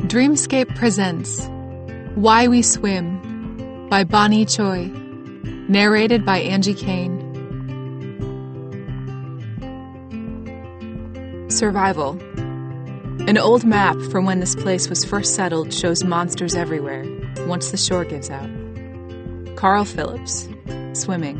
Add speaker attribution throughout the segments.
Speaker 1: Dreamscape presents Why We Swim by Bonnie Choi, narrated by Angie Kane. Survival. An old map from when this place was first settled shows monsters everywhere once the shore gives out. Carl Phillips, Swimming.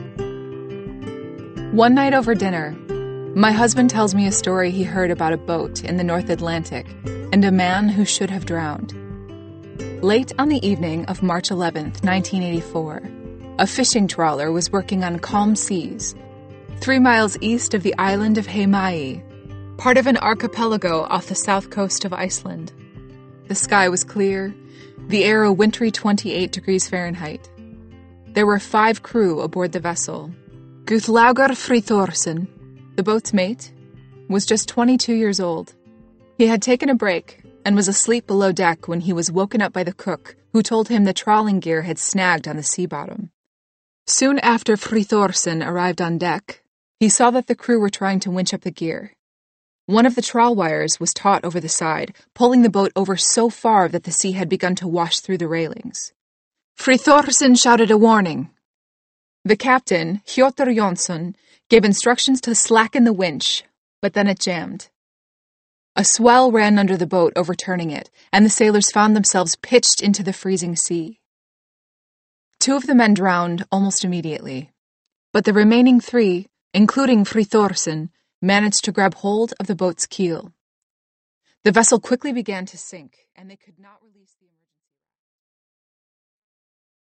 Speaker 1: One night over dinner, my husband tells me a story he heard about a boat in the North Atlantic and a man who should have drowned. Late on the evening of March 11th, 1984, a fishing trawler was working on calm seas, 3 miles east of the island of Heimaey, part of an archipelago off the south coast of Iceland. The sky was clear, the air a wintry 28 degrees Fahrenheit. There were 5 crew aboard the vessel. Guthlaugur Friðþórsson, the boat's mate, was just 22 years old. He had taken a break and was asleep below deck when he was woken up by the cook, who told him the trawling gear had snagged on the sea bottom. Soon after Friðþórsson arrived on deck, he saw that the crew were trying to winch up the gear. One of the trawl wires was taut over the side, pulling the boat over so far that the sea had begun to wash through the railings. Friðþórsson shouted a warning. The captain, Hjotr Jonsson, gave instructions to slacken the winch, but then it jammed. A swell ran under the boat, overturning it, and the sailors found themselves pitched into the freezing sea. 2 of the men drowned almost immediately, but the remaining 3, including Friðþórsson, managed to grab hold of the boat's keel. The vessel quickly began to sink, and they could not release the